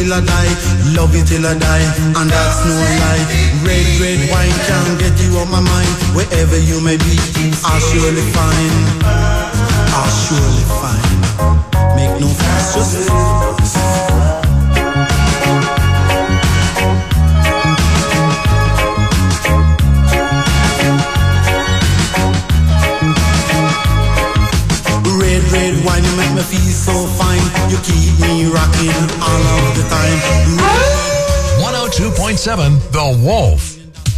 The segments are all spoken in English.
till I die, love you till I die, and that's no lie. Red, red wine can't get you on my mind. Wherever you may be, I'll surely find. I'll surely find. Make no fuss, just red wine, you make me feel so fine. You keep me rocking all of the time. 102.7 The Wolf.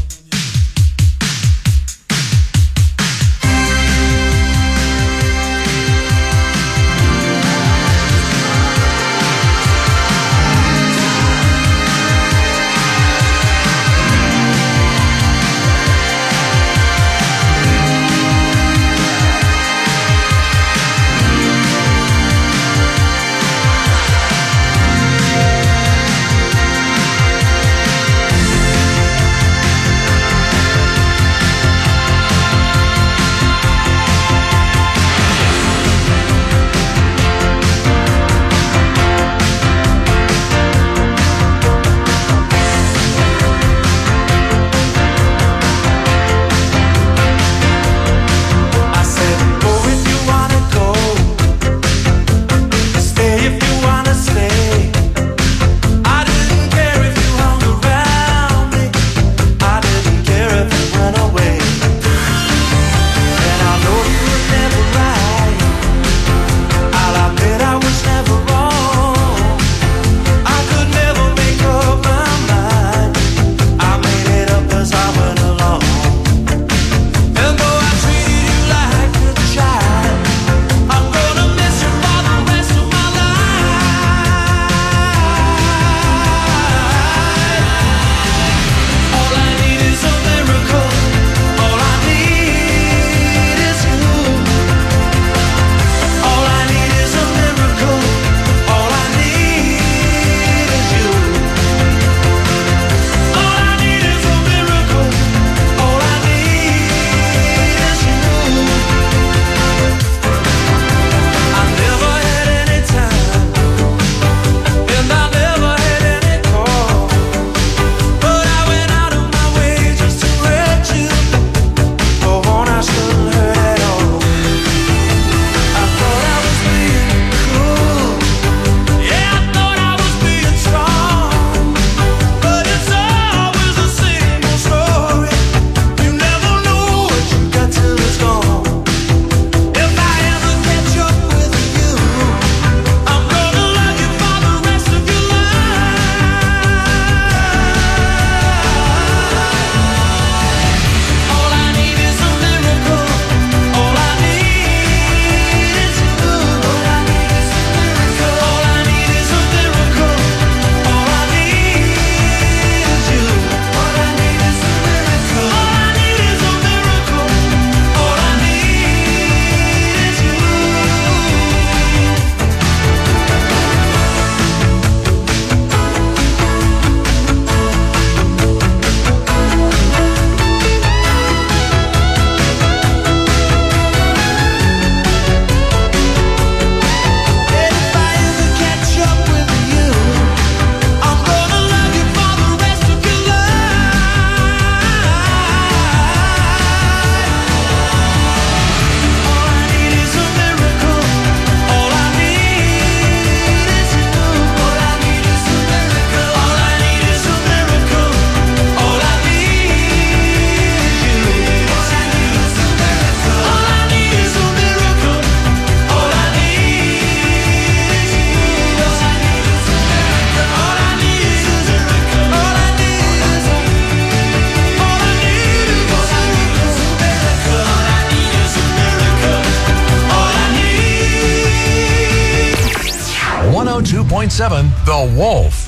The Wolf.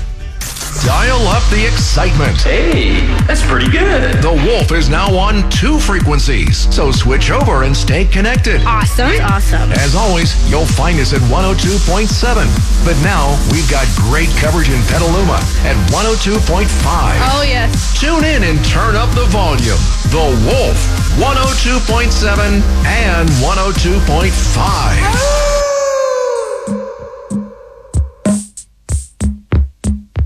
Dial up the excitement. Hey, that's pretty good. The Wolf is now on 2 frequencies, so switch over and stay connected. Awesome. As always, you'll find us at 102.7. But now, we've got great coverage in Petaluma at 102.5. Oh, yes. Tune in and turn up the volume. The Wolf, 102.7 and 102.5.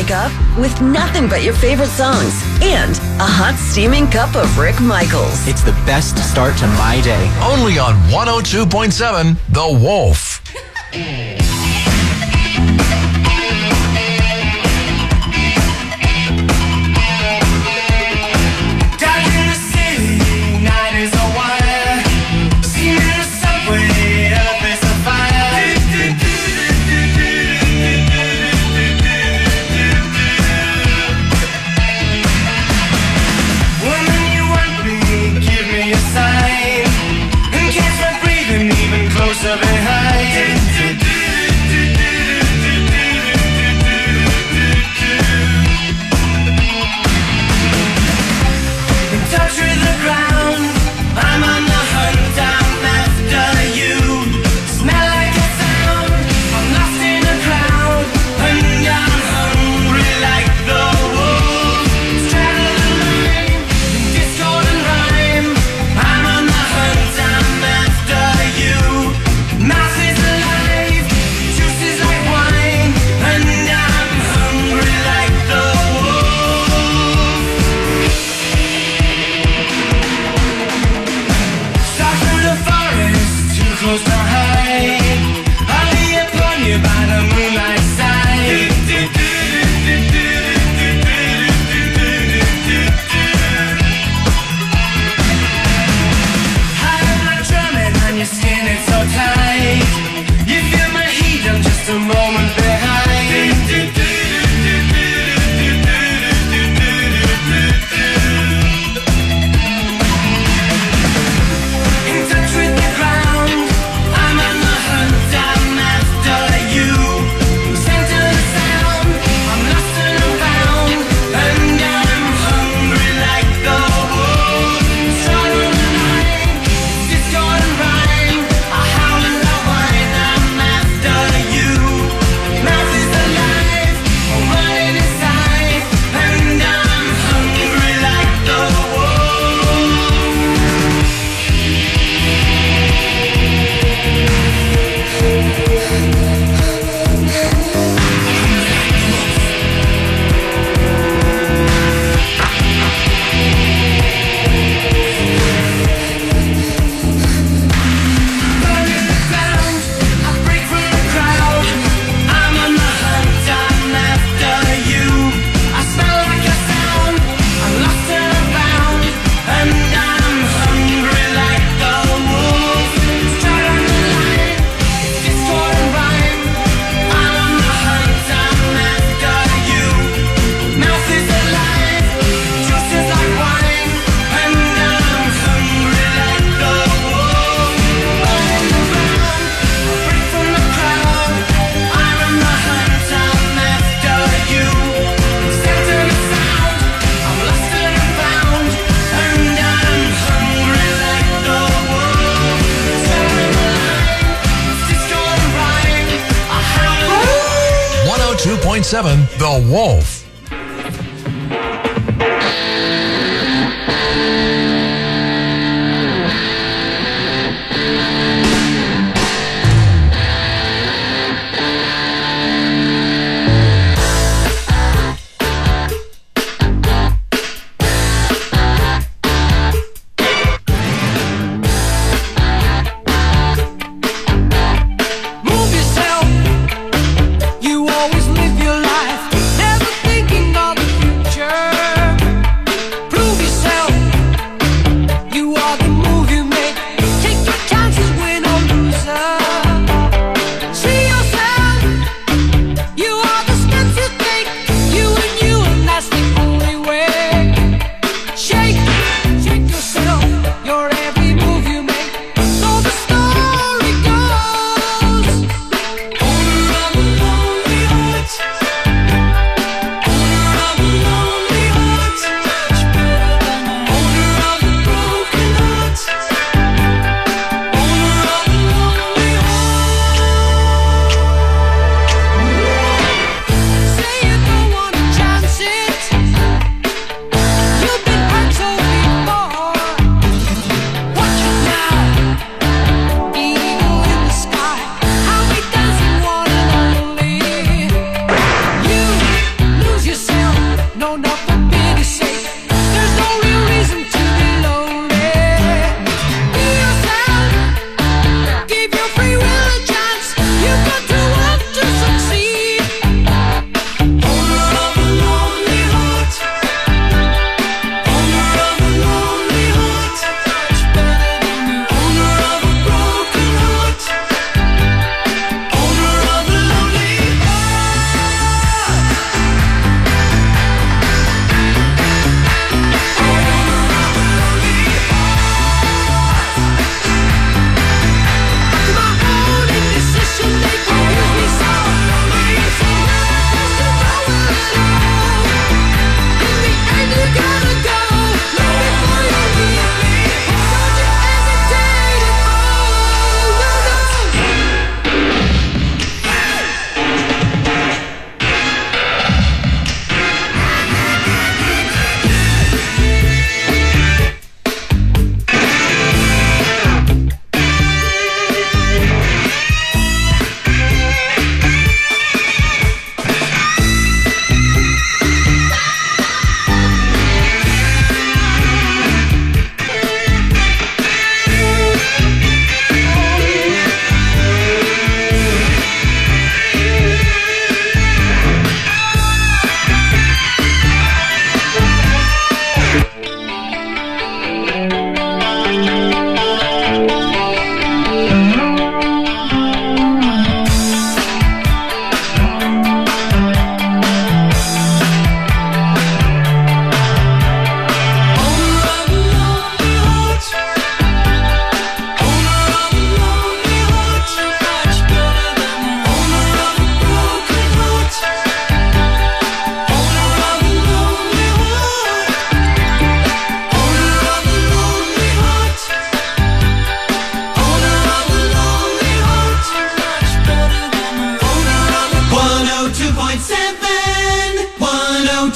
wake up with nothing but your favorite songs and a hot steaming cup of Rick Michaels. It's the best start to my day. Only on 102.7 The Wolf. Closer behind. In touch with the ground, I'm on the hunt, I'm after you. Smell like a sound, I'm lost in a crowd, and I'm hungry like the wolf. Straddle the line, discord and rhyme. I'm on the hunt, I'm after you. Mouth is alive, juice is like wine, and I'm hungry like the wolf. Stalk through the forest, too close to hide. I'll be upon you by the moonlight side. I'm not drumming on your skin, it's so tight. You feel my heat, I'm just a moment behind. In touch with the ground, I'm on the hunt, I'm after you. Center the sound, I'm lost and I'm found, and I'm hungry like the wolf. Straddle the line, discord and rhyme. I howl and I whine, I'm after you. Mouth is alive, I'm running inside, and I'm hungry like the wolf. Burning the ground, I break from the crowd. I'm on the hunt, I'm after you. I smell like a sound, I'm lost and I'm found, and I'm hungry like the wolf. Straddle the line, discord and rhyme. I'm on the hunt, I'm after you. Mouth is alive, juice is like wine, and I'm hungry like the wolf. Burning the ground, I break from the crowd. I'm on the hunt, I'm after you. Center the sound, I'm lost and I'm found, and I'm hungry like the wolf. Straddle the line, discord and rhyme. I howl. 102.7 The Wolf. Move yourself. You always live your life, never think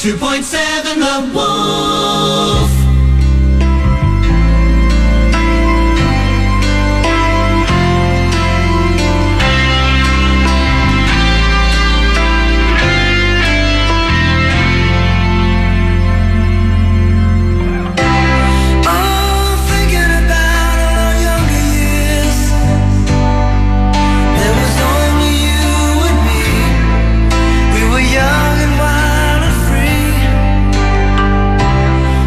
102.7 The Wolf. Young and wild and free.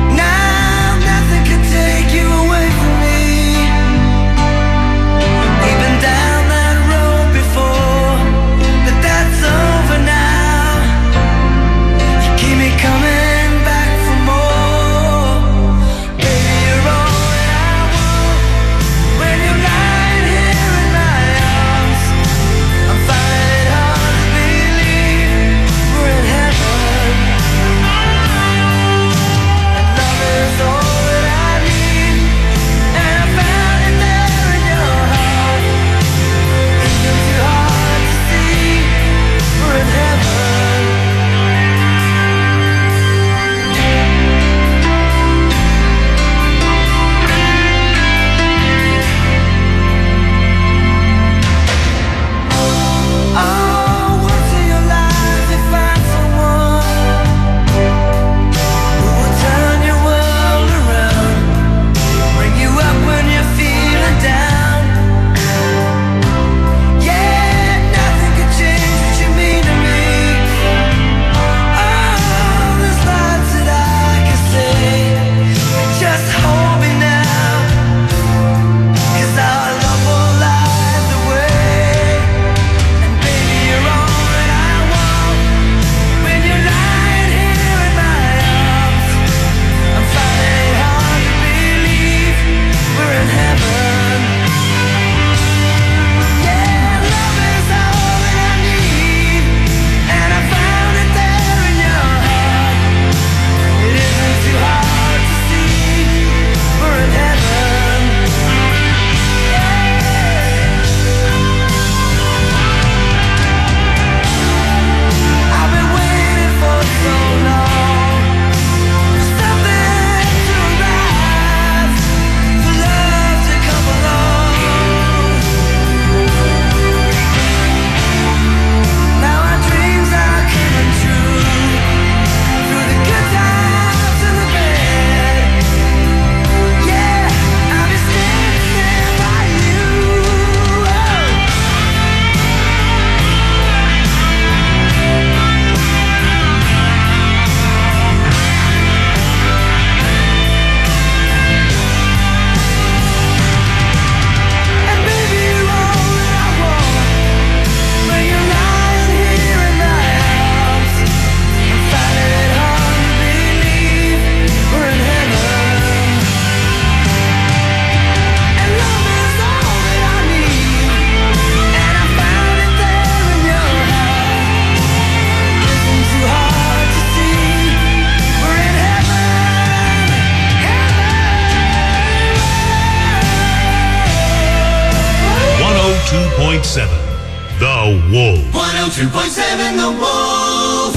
The Wolf. 102.7 The Wolf.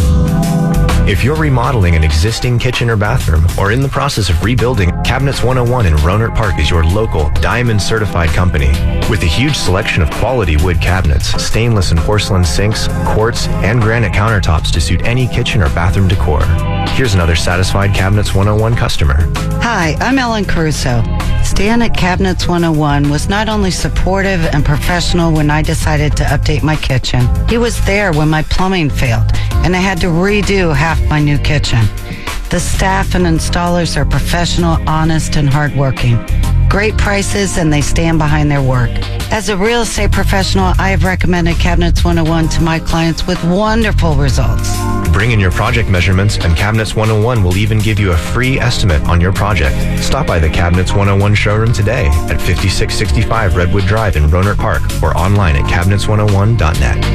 If you're remodeling an existing kitchen or bathroom or in the process of rebuilding, Cabinets 101 in Rohnert Park is your local Diamond certified company. With a huge selection of quality wood cabinets, stainless and porcelain sinks, quartz, and granite countertops to suit any kitchen or bathroom decor. Here's another satisfied Cabinets 101 customer. Hi, I'm Ellen Caruso. Stan at Cabinets 101 was not only supportive and professional when I decided to update my kitchen, he was there when my plumbing failed and I had to redo half my new kitchen. The staff and installers are professional, honest, and hardworking. Great prices, and they stand behind their work. As a real estate professional, I have recommended Cabinets 101 to my clients with wonderful results. Bring in your project measurements, and Cabinets 101 will even give you a free estimate on your project. Stop by the Cabinets 101 showroom today at 5665 Redwood Drive in Rohnert Park or online at cabinets101.net.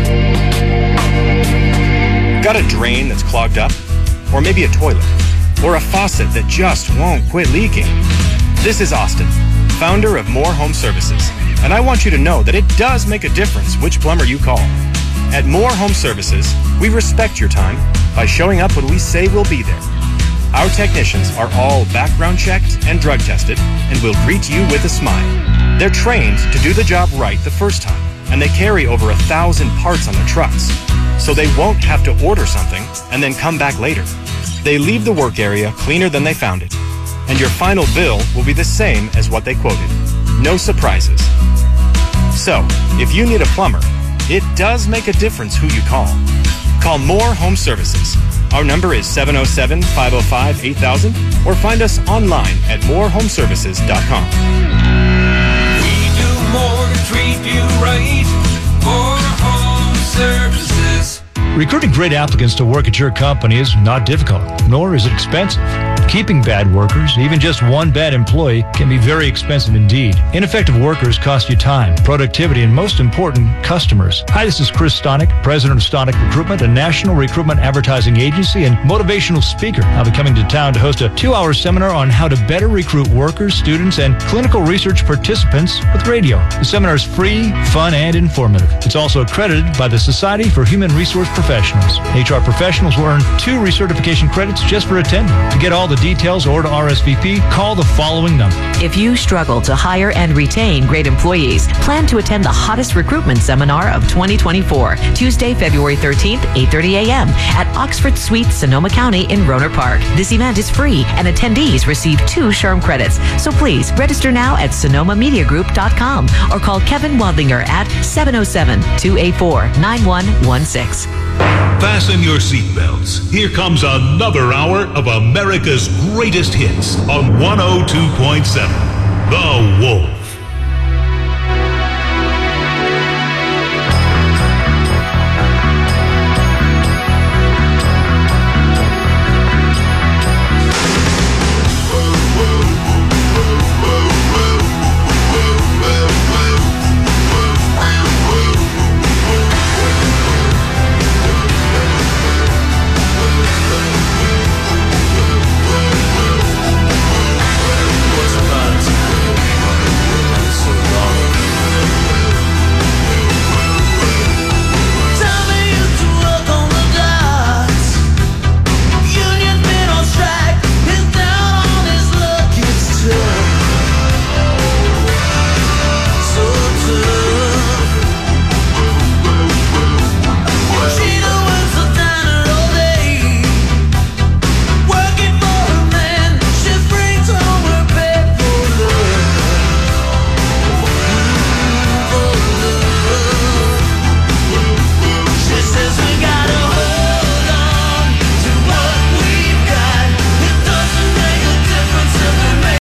Got a drain that's clogged up? Or maybe a toilet? Or a faucet that just won't quit leaking? This is Austin, founder of More Home Services, and I want you to know that it does make a difference which plumber you call. At Moore Home Services, we respect your time by showing up when we say we'll be there. Our technicians are all background checked and drug tested and will greet you with a smile. They're trained to do the job right the first time, and they carry over 1,000 parts on their trucks, so they won't have to order something and then come back later. They leave the work area cleaner than they found it, and your final bill will be the same as what they quoted. No surprises. So, if you need a plumber, it does make a difference who you call. Call Moore Home Services. Our number is 707-505-8000 or find us online at moorehomeservices.com. We do more to treat you right. More Home Services. Recruiting great applicants to work at your company is not difficult, nor is it expensive. Keeping bad workers, even just one bad employee, can be very expensive indeed. Ineffective workers cost you time, productivity, and most important, customers. Hi, this is Chris Stonick, president of Stonick Recruitment, a national recruitment advertising agency and motivational speaker. I'll be coming to town to host a 2-hour seminar on how to better recruit workers, students, and clinical research participants with radio. The seminar is free, fun, and informative. It's also accredited by the Society for Human Resource Professionals. HR professionals will earn 2 recertification credits just for attending. To get all the details or to RSVP, call the following number. If you struggle to hire and retain great employees, plan to attend the hottest recruitment seminar of 2024, Tuesday, February 13th, 8:30 a.m. at Oxford Suites, Sonoma County in Rohnert Park. This event is free and attendees receive 2 SHRM credits. So please register now at sonomamediagroup.com or call Kevin Wadlinger at 707-284-9116. Fasten your seatbelts. Here comes another hour of America's greatest hits on 102.7. The Wolf.